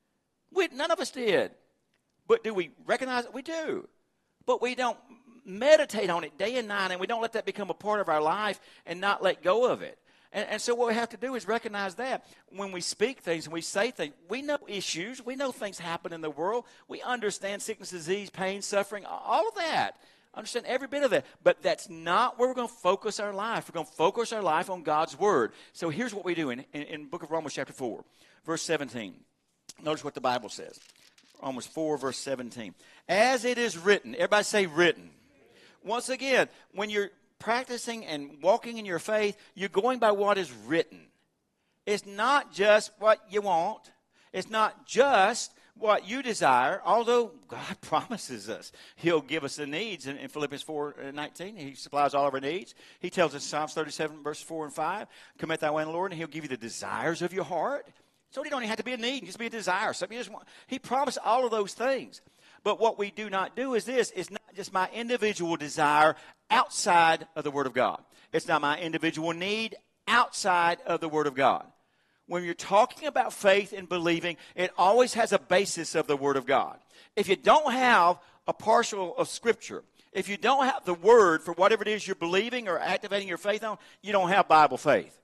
We, none of us did. But do we recognize it? We do. But we don't meditate on it day and night, and we don't let that become a part of our life and not let go of it. And, and so what we have to do is recognize that when we speak things and we say things, we know issues. We know things happen in the world. We understand sickness, disease, pain, suffering, all of that. Understand every bit of that. But that's not where we're going to focus our life. We're going to focus our life on God's Word. So here's what we do in, in, in the book of Romans chapter four, verse seventeen. Notice what the Bible says. Romans four, verse seventeen. As it is written. Everybody say written. Once again, when you're practicing and walking in your faith, you're going by what is written. It's not just what you want. It's not just what you desire, although God promises us He'll give us the needs. In, in Philippians four nineteen, He supplies all of our needs. He tells us in Psalms thirty-seven, verse four and five, commit thy way in the Lord, and He'll give you the desires of your heart. So it don't even have to be a need. It just be a desire. Something you just want. He promised all of those things. But what we do not do is this. It's not just my individual desire outside of the Word of God. It's not my individual need outside of the Word of God. When you're talking about faith and believing, it always has a basis of the Word of God. If you don't have a partial of Scripture, if you don't have the Word for whatever it is you're believing or activating your faith on, you don't have Bible faith.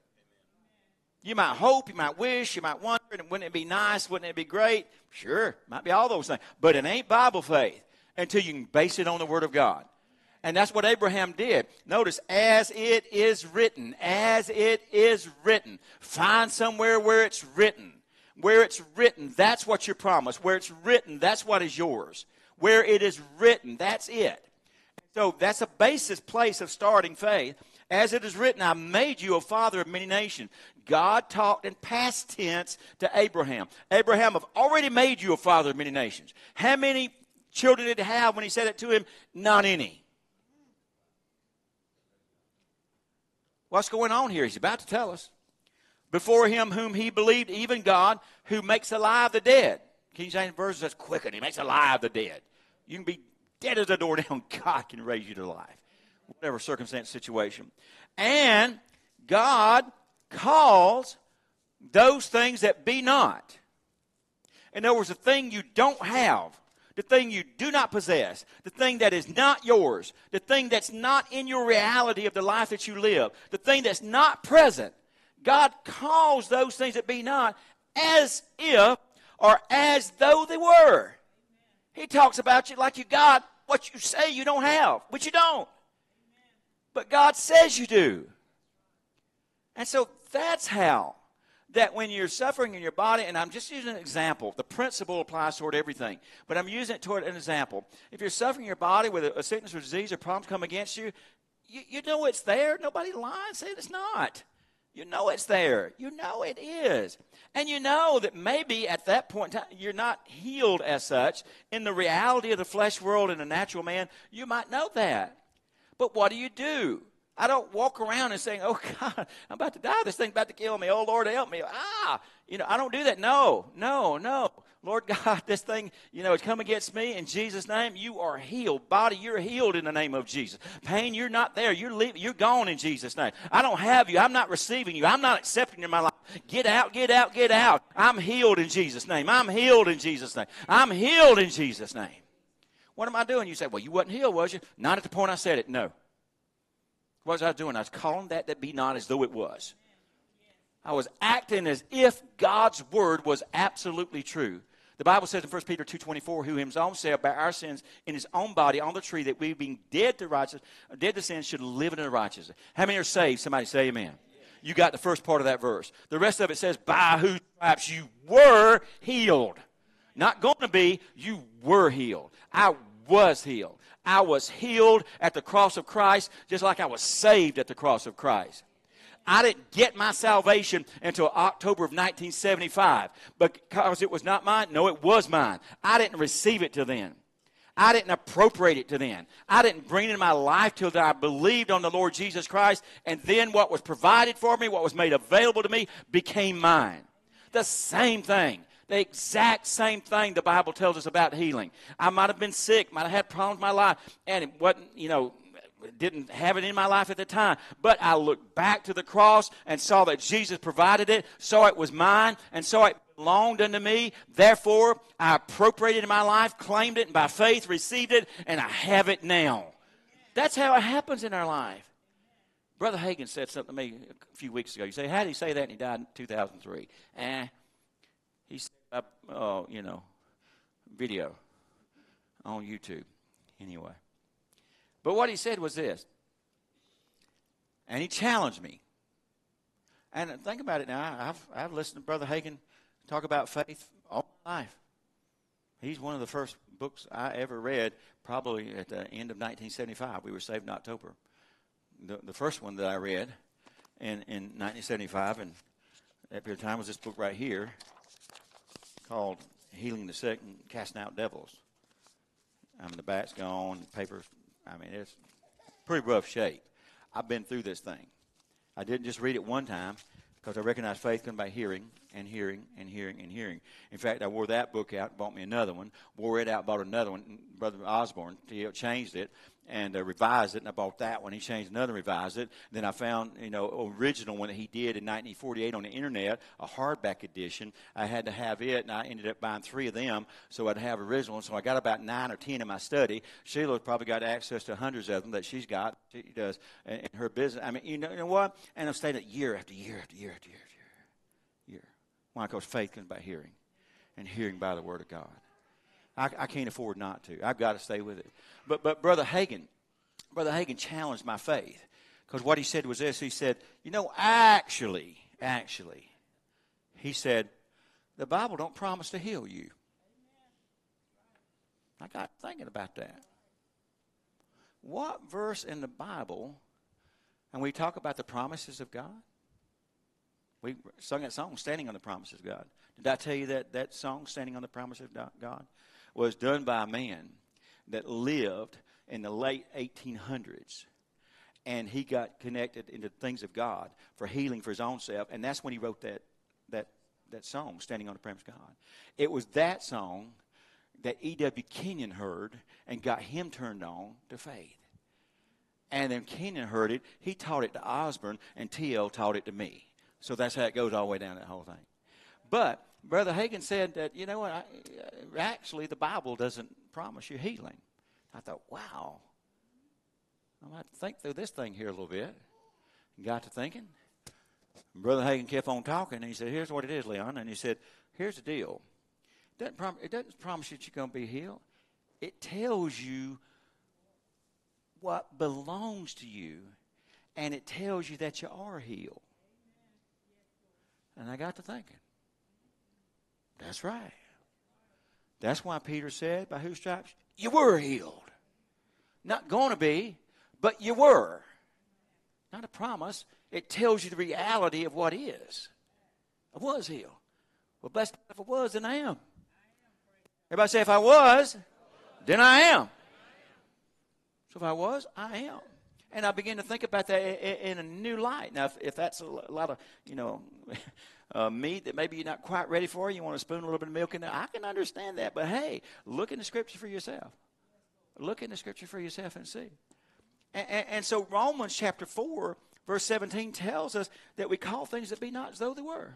You might hope, you might wish, you might wonder, and wouldn't it be nice, wouldn't it be great? Sure, might be all those things. But it ain't Bible faith until you can base it on the Word of God. And that's what Abraham did. Notice, as it is written, as it is written. Find somewhere where it's written. Where it's written, that's what you're promised. Where it's written, that's what is yours. Where it is written, that's it. So that's a basis place of starting faith. As it is written, I made you a father of many nations. God talked in past tense to Abraham. Abraham, I've already made you a father of many nations. How many children did he have when he said it to him? Not any. What's going on here? He's about to tell us. Before him whom he believed, even God, who makes alive the dead. King James Version says quicken. He makes alive the dead. You can be dead as a doornail. God can raise you to life. Whatever circumstance, situation. And God calls those things that be not. In other words, the thing you don't have, the thing you do not possess, the thing that is not yours, the thing that's not in your reality of the life that you live, the thing that's not present, God calls those things that be not as if or as though they were. He talks about you like you got what you say you don't have, but you don't. But God says you do. And so that's how that when you're suffering in your body, and I'm just using an example, the principle applies toward everything, but I'm using it toward an example. If you're suffering in your body with a, a sickness or disease or problems come against you, you, you know it's there. Nobody lying, say it's not. You know it's there. You know it is. And you know that maybe at that point in time, you're not healed as such. In the reality of the flesh world and the natural man, you might know that. But what do you do? I don't walk around and saying, oh, God, I'm about to die. This thing's about to kill me. Oh, Lord, help me. Ah, you know, I don't do that. No, no, no. Lord God, this thing, you know, it's come against me. In Jesus' name, you are healed. Body, you're healed in the name of Jesus. Pain, you're not there. You're leaving. You're gone in Jesus' name. I don't have you. I'm not receiving you. I'm not accepting you in my life. Get out, get out, get out. I'm healed in Jesus' name. I'm healed in Jesus' name. I'm healed in Jesus' name. What am I doing? You say, well, you wasn't healed, was you? Not at the point I said it. No. What was I doing? I was calling that that be not as though it was. I was acting as if God's word was absolutely true. The Bible says in First Peter two twenty-four, who himself said by our sins in his own body on the tree, that we being dead to righteousness, dead to sin, should live in the righteousness. How many are saved? Somebody say amen. You got the first part of that verse. The rest of it says, by whose stripes you were healed. Not going to be, you were healed. I was healed. I was healed at the cross of Christ, just like I was saved at the cross of Christ. I didn't get my salvation until October of nineteen seventy-five, because it was not mine. No, it was mine. I didn't receive it till then. I didn't appropriate it till then. I didn't bring it in my life till I believed on the Lord Jesus Christ, and then what was provided for me, what was made available to me, became mine. The same thing. The exact same thing the Bible tells us about healing. I might have been sick, might have had problems in my life, and it wasn't, you know, didn't have it in my life at the time. But I looked back to the cross and saw that Jesus provided it, saw it was mine, and saw it belonged unto me. Therefore, I appropriated it in my life, claimed it, and by faith received it, and I have it now. That's how it happens in our life. Brother Hagin said something to me a few weeks ago. You say, how did he say that? And he died in two thousand three. Eh, he said, uh, oh, you know, video on YouTube. Anyway. But what he said was this. And he challenged me. And think about it now. I've, I've listened to Brother Hagin talk about faith all my life. He's one of the first books I ever read, probably at the end of nineteen seventy-five. We were saved in October. The, the first one that I read in, in nineteen seventy-five, and that period of time, was this book right here called Healing the Sick and Casting Out Devils. I mean, the back's gone, the paper's, I mean, it's pretty rough shape. I've been through this thing. I didn't just read it one time, because I recognized faith comes by hearing and hearing and hearing and hearing. In fact, I wore that book out, bought me another one, wore it out, bought another one. Brother Osborne he changed it and uh, revised it, and I bought that one. He changed another, revised it. Then I found, you know, original one that he did in nineteen forty-eight on the internet, a hardback edition. I had to have it, and I ended up buying three of them so I'd have original ones. So I got about nine or ten in my study. Sheila's probably got access to hundreds of them that she's got. She does in her business. I mean, you know, you know what? And I've stayed at year after year after year after year after year. year. Why? Because faith comes by hearing, and hearing by the Word of God. I, I can't afford not to. I've got to stay with it. But but Brother Hagin, Brother Hagin challenged my faith, because what he said was this. He said, you know, actually, actually, he said, the Bible don't promise to heal you. I got thinking about that. What verse in the Bible, and we talk about the promises of God? We sung that song, Standing on the Promises of God. Did I tell you that that song, Standing on the Promises of God, was done by a man that lived in the late eighteen hundreds. And he got connected into things of God for healing for his own self. And that's when he wrote that that that song, Standing on the Promises of God. It was that song that E W Kenyon heard and got him turned on to faith. And then Kenyon heard it. He taught it to Osborne, and T L taught it to me. So that's how it goes all the way down that whole thing. But Brother Hagin said that, you know what, I, actually the Bible doesn't promise you healing. I thought, wow, I'm going to have to think through this thing here a little bit. And got to thinking. Brother Hagin kept on talking, and he said, here's what it is, Leon. And he said, here's the deal. It doesn't, prom- it doesn't promise you that you're going to be healed. It tells you what belongs to you, and it tells you that you are healed. And I got to thinking, that's right. That's why Peter said, by whose stripes? You were healed. Not going to be, but you were. Not a promise. It tells you the reality of what is. I was healed. Well, blessed if I was, then I am. Everybody say, if I was, then I am. So if I was, I am. And I begin to think about that in a new light. Now, if, if that's a lot of, you know, uh, meat that maybe you're not quite ready for, you want to spoon a little bit of milk in there, I can understand that. But, hey, look in the Scripture for yourself. Look in the Scripture for yourself and see. And, and, and so Romans chapter four, verse seventeen tells us that we call things that be not as though they were.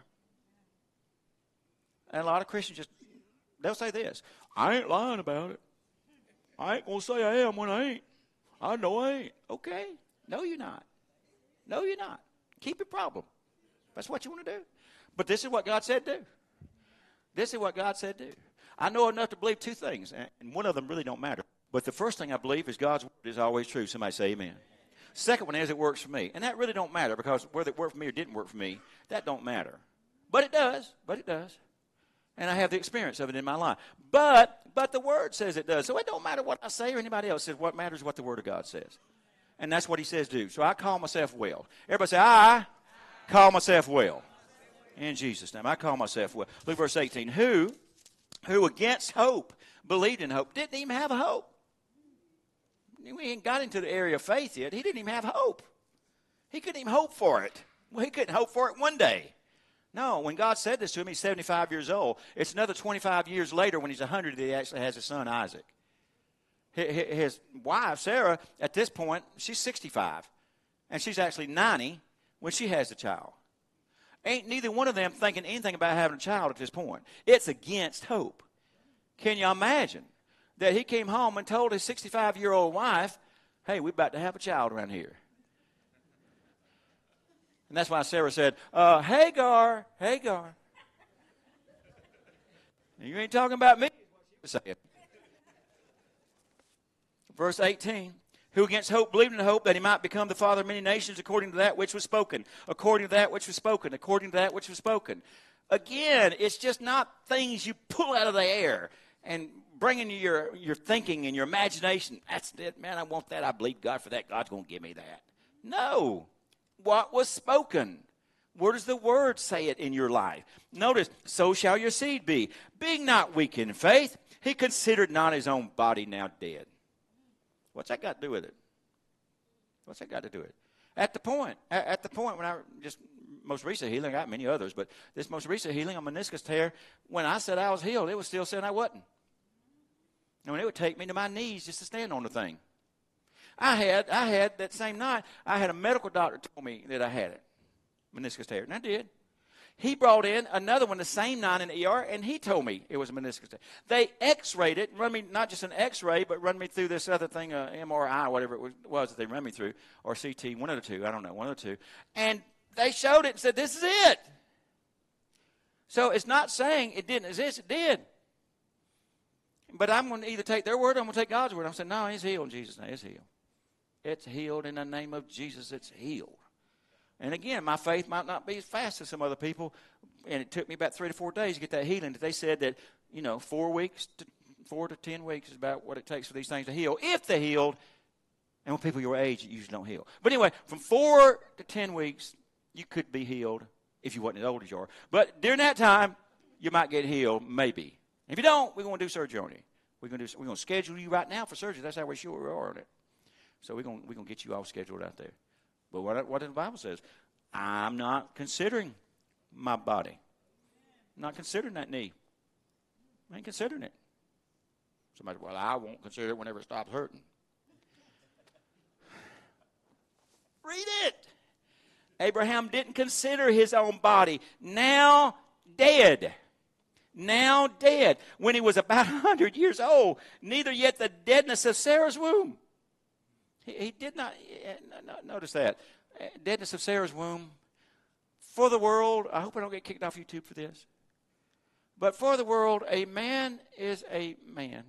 And a lot of Christians just, they'll say this, I ain't lying about it. I ain't going to say I am when I ain't. I know I ain't. Okay. No, you're not. No, you're not. Keep your problem. That's what you want to do. But this is what God said do. This is what God said do. I know enough to believe two things, and one of them really don't matter. But the first thing I believe is God's word is always true. Somebody say amen. Second one is it works for me. And that really don't matter, because whether it worked for me or didn't work for me, that don't matter. But it does. But it does. And I have the experience of it in my life. But but the Word says it does. So it don't matter what I say or anybody else says. What matters is what the Word of God says. And that's what He says do. So I call myself well. Everybody say, I call myself well. In Jesus' name, I call myself well. Look verse eighteen. Who, who against hope, believed in hope, didn't even have a hope. We ain't got into the area of faith yet. He didn't even have hope. He couldn't even hope for it. Well, he couldn't hope for it one day. No, when God said this to him, he's seventy-five years old. It's another twenty-five years later when he's one hundred that he actually has his son Isaac. His wife, Sarah, at this point, she's sixty-five. And she's actually ninety when she has the child. Ain't neither one of them thinking anything about having a child at this point. It's against hope. Can you imagine that he came home and told his sixty-five-year-old wife, hey, we're about to have a child around here. And that's why Sarah said, uh, Hagar, Hagar. You ain't talking about me, is what she was saying. Verse eighteen, who against hope believed in hope that he might become the father of many nations according to that which was spoken, according to that which was spoken, according to that which was spoken. Again, it's just not things you pull out of the air and bring into your, your thinking and your imagination. That's it, man, I want that. I believe God for that. God's going to give me that. No. What was spoken? Where does the word say it in your life? Notice, so shall your seed be. Being not weak in faith, he considered not his own body now dead. What's that got to do with it? What's that got to do with it? At the point, at, at the point when I just, most recent healing, I got many others, but this most recent healing, a meniscus tear, when I said I was healed, it was still saying I wasn't. I mean, it would take me to my knees just to stand on the thing. I had, I had that same night, I had a medical doctor told me that I had it, meniscus tear, and I did. He brought in another one the same night in the E R, and he told me it was a meniscus tear. They x-rayed it, run me not just an x-ray, but run me through this other thing, uh, M R I, whatever it was that they run me through, or C T, one of the two, I don't know, one of the two. And they showed it and said, this is it. So it's not saying it didn't exist, it did. But I'm going to either take their word or I'm going to take God's word. I'm saying, no, he's healed in Jesus' name, it's healed. It's healed in the name of Jesus. It's healed. And again, my faith might not be as fast as some other people. And it took me about three to four days to get that healing. They said that, you know, four weeks, to, four to ten weeks is about what it takes for these things to heal. If they're healed, and with people your age, it usually don't heal. But anyway, from four to ten weeks, you could be healed if you wasn't as old as you are. But during that time, you might get healed, maybe. If you don't, we're going to do surgery on you. We're going to do, we're going to schedule you right now for surgery. That's how we're sure we are on it. So we're going, we're going to get you all scheduled out there. But what, what the Bible says, I'm not considering my body. I'm not considering that knee. I ain't considering it. Somebody, well, I won't consider it whenever it stops hurting. Read it. Abraham didn't consider his own body. Now dead. Now dead. When he was about one hundred years old, neither yet the deadness of Sarah's womb. He, he did not, notice that. Deadness of Sarah's womb. For the world, I hope I don't get kicked off YouTube for this. But for the world, a man is a man.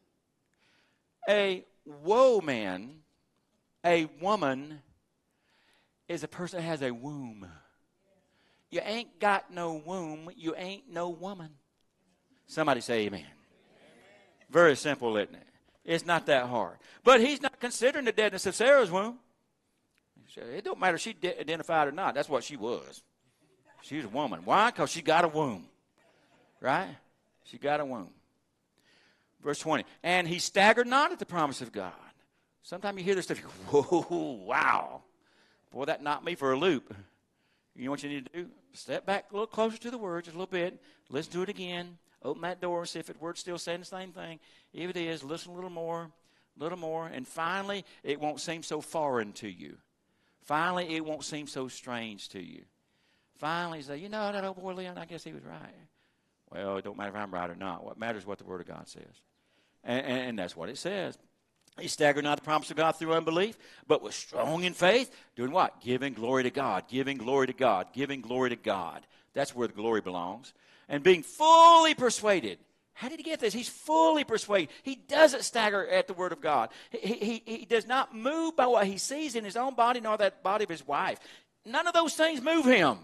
A woe man, a woman, is a person that has a womb. You ain't got no womb. You ain't no woman. Somebody say amen. Amen. Very simple, isn't it? It's not that hard. But he's not considering the deadness of Sarah's womb. It don't matter if she de- identified or not. That's what she was. She was a woman. Why? Because she got a womb. Right? She got a womb. Verse twenty. And he staggered not at the promise of God. Sometimes you hear this stuff, you go, whoa, wow. Boy, that knocked me for a loop. You know what you need to do? Step back a little closer to the word, just a little bit. Listen to it again. Open that door, see if the word's still saying the same thing. If it is, listen a little more, a little more. And finally, it won't seem so foreign to you. Finally, it won't seem so strange to you. Finally, you say, you know, that old boy Leon, I guess he was right. Well, it don't matter if I'm right or not. What matters is what the Word of God says. And, and, and that's what it says. He staggered not the promise of God through unbelief, but was strong in faith. Doing what? Giving glory to God, giving glory to God, giving glory to God. That's where the glory belongs. And being fully persuaded. How did he get this? He's fully persuaded. He doesn't stagger at the word of God. He, he, he does not move by what he sees in his own body nor that body of his wife. None of those things move him.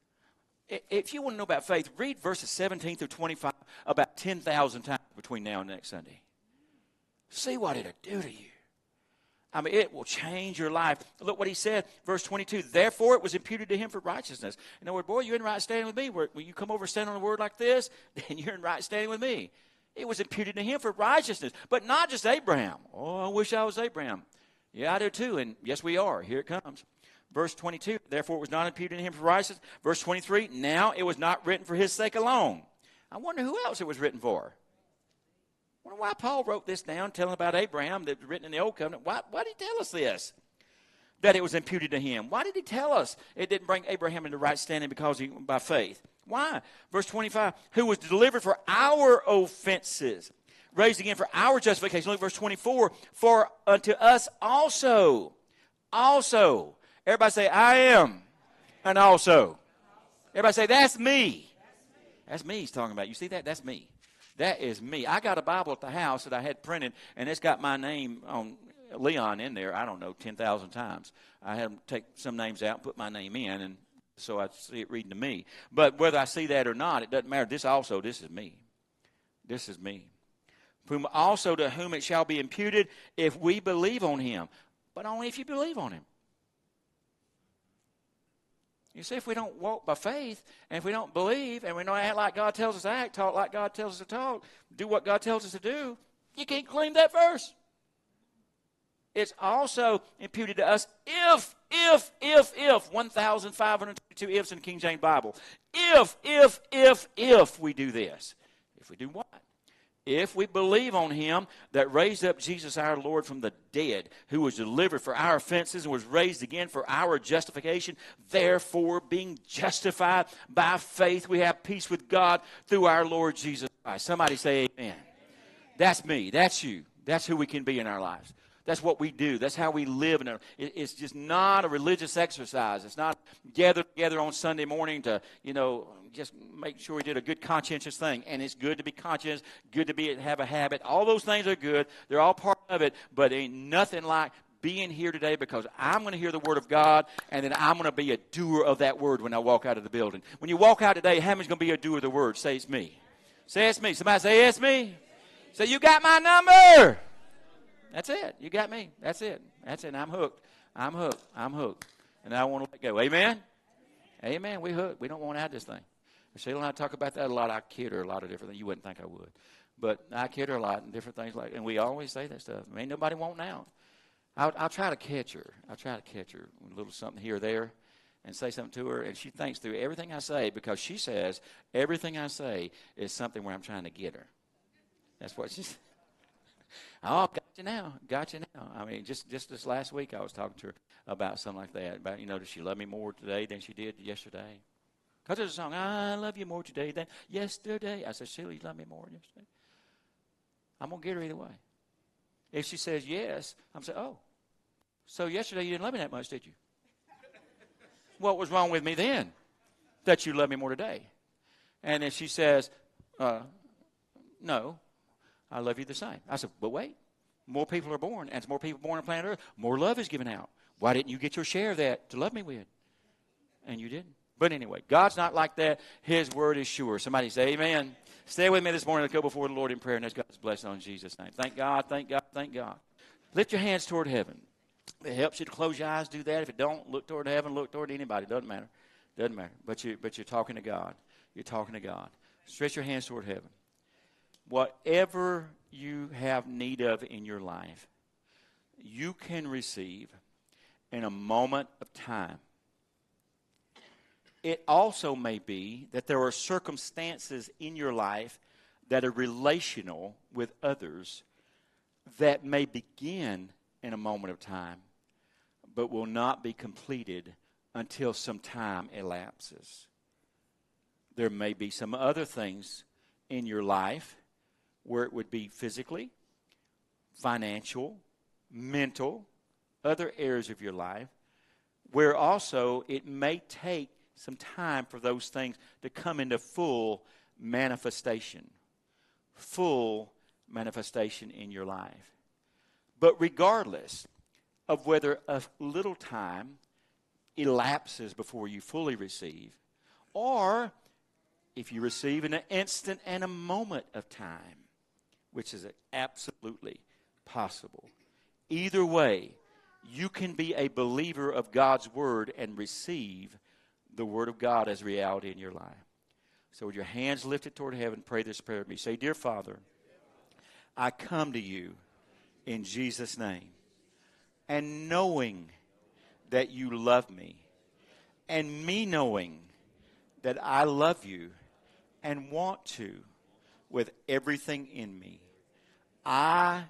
If you want to know about faith, read verses seventeen through twenty-five about ten thousand times between now and next Sunday. See what it'll do to you. I mean, it will change your life. Look what he said, verse twenty-two. Therefore, it was imputed to him for righteousness. In other words, boy, you're in right standing with me. When you come over and stand on a word like this, then you're in right standing with me. It was imputed to him for righteousness. But not just Abraham. Oh, I wish I was Abraham. Yeah, I do too. And yes, we are. Here it comes. Verse twenty-two, therefore it was not imputed to him for righteousness. Verse twenty-three, now it was not written for his sake alone. I wonder who else it was written for. I wonder why Paul wrote this down, telling about Abraham that was written in the Old Covenant. Why, why did he tell us this? That it was imputed to him. Why did he tell us it didn't bring Abraham into right standing because he by faith? Why? Verse twenty-five, who was delivered for our offenses, raised again for our justification. Look at verse twenty-four, for unto us also, also. Everybody say, I am, and also. Everybody say, that's me. That's me he's talking about. You see that? That's me. That is me. I got a Bible at the house that I had printed, and it's got my name on Leon in there, I don't know, ten thousand times. I had them take some names out and put my name in, and so I see it reading to me. But whether I see that or not, it doesn't matter. This also, this is me. This is me. Whom also to whom it shall be imputed if we believe on him. But only if you believe on him. You see, if we don't walk by faith, and if we don't believe, and we don't act like God tells us to act, talk like God tells us to talk, do what God tells us to do, you can't claim that verse. It's also imputed to us if, if, if, if, one thousand five hundred twenty-two ifs in the King James Bible. If, if, if, if we do this. If we do what? If we believe on him that raised up Jesus our Lord from the dead, who was delivered for our offenses and was raised again for our justification, therefore being justified by faith, we have peace with God through our Lord Jesus Christ. Somebody say amen. That's me. That's you. That's who we can be in our lives. That's what we do. That's how we live. In it's just not a religious exercise. It's not gather together on Sunday morning to, you know, just make sure we did a good conscientious thing. And it's good to be conscious, good to be have a habit. All those things are good. They're all part of it. But ain't nothing like being here today because I'm going to hear the word of God, and then I'm going to be a doer of that word when I walk out of the building. When you walk out today, how many's going to be a doer of the word? Say it's me. Say it's me. Somebody say it's me. Say you got my number. That's it. You got me. That's it. That's it. I'm hooked. I'm hooked. I'm hooked. And I want to let go. Amen? Amen. We hooked. We don't want to add this thing. Sheila and I talk about that a lot. I kid her a lot of different things. You wouldn't think I would. But I kid her a lot and different things like, and we always say that stuff. Ain't nobody wanting out. I'll, I'll try to catch her. I'll try to catch her a little something here or there and say something to her. And she thinks through everything I say because she says everything I say is something where I'm trying to get her. That's what she says. Oh, got you now. Got you now. I mean, just, just this last week I was talking to her about something like that. About, you know, does she love me more today than she did yesterday? Because there's a song, I love you more today than yesterday. I said, Sheila, you love me more than yesterday? I'm going to get her either way. If she says yes, I'm saying, oh, so yesterday you didn't love me that much, did you? What was wrong with me then that you love me more today? And if she says, uh, no, I love you the same. I said, but wait, more people are born, and as more people born on planet Earth, more love is given out. Why didn't you get your share of that to love me with? And you didn't. But anyway, God's not like that. His word is sure. Somebody say amen. Stay with me this morning. Let's go before the Lord in prayer, and ask God's blessing on Jesus' name. Thank God, thank God, thank God. Lift your hands toward heaven. If it helps you to close your eyes, do that. If it don't, look toward heaven, look toward anybody. Doesn't matter. Doesn't matter. But, you, but you're talking to God. You're talking to God. Stretch your hands toward heaven. Whatever you have need of in your life, you can receive in a moment of time. It also may be that there are circumstances in your life that are relational with others that may begin in a moment of time, but will not be completed until some time elapses. There may be some other things in your life where it would be physically, financial, mental, other areas of your life, where also it may take some time for those things to come into full manifestation. Full manifestation in your life. But regardless of whether a little time elapses before you fully receive, or if you receive in an instant and a moment of time, which is absolutely possible. Either way, you can be a believer of God's word and receive the word of God as reality in your life. So with your hands lifted toward heaven, pray this prayer with me. Say, Dear Father, I come to you in Jesus' name, and knowing that you love me, and me knowing that I love you and want to with everything in me, I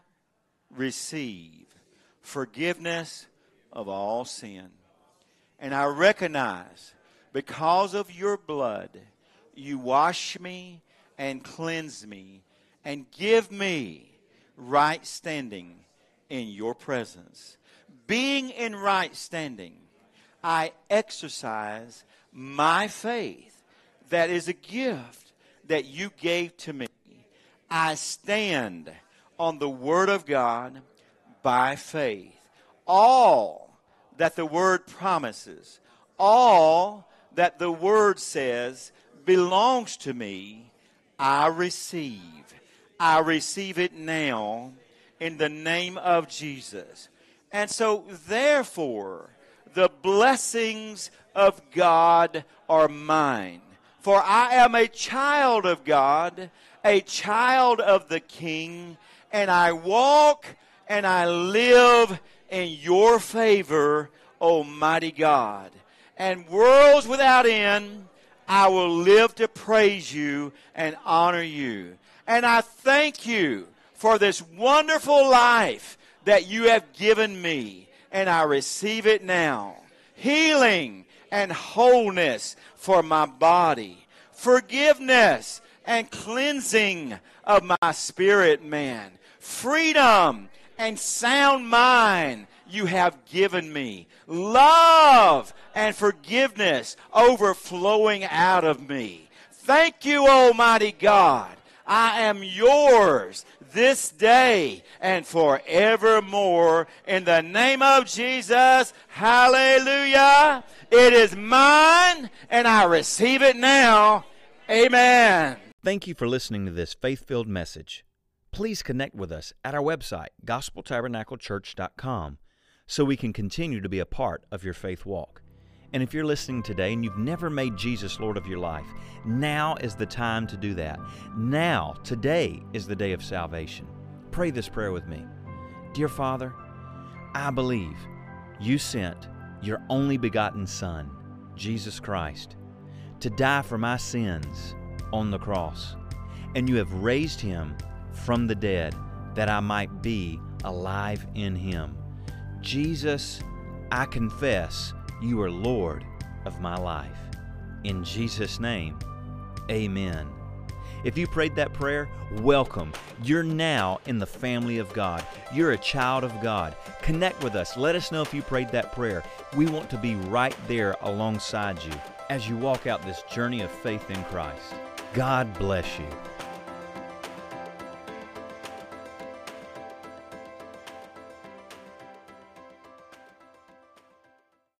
receive forgiveness of all sin. And I recognize because of your blood, you wash me and cleanse me and give me right standing in your presence. Being in right standing, I exercise my faith that is a gift that you gave to me. I stand on the Word of God by faith. All that the Word promises, all that the Word says belongs to me, I receive. I receive it now in the name of Jesus. And so, therefore, the blessings of God are mine. For I am a child of God, a child of the King, and I walk and I live in your favor, Almighty God. And worlds without end, I will live to praise you and honor you. And I thank you for this wonderful life that you have given me, and I receive it now. Healing and wholeness for my body. Forgiveness and cleansing of my spirit, man. Freedom and sound mind you have given me. Love and forgiveness overflowing out of me. Thank you, Almighty God. I am yours this day and forevermore. In the name of Jesus, hallelujah. It is mine, and I receive it now. Amen. Thank you for listening to this faith-filled message. Please connect with us at our website, gospel tabernacle church dot com, so we can continue to be a part of your faith walk. And if you're listening today and you've never made Jesus Lord of your life, now is the time to do that. Now, today is the day of salvation. Pray this prayer with me. Dear Father, I believe you sent your only begotten Son, Jesus Christ, to die for my sins on the cross, and you have raised him from the dead that I might be alive in him. Jesus, I confess you are Lord of my life. In Jesus' name, amen. If you prayed that prayer, welcome. You're now in the family of God. You're a child of God. Connect with us. Let us know if you prayed that prayer. We want to be right there alongside you as you walk out this journey of faith in Christ. God bless you.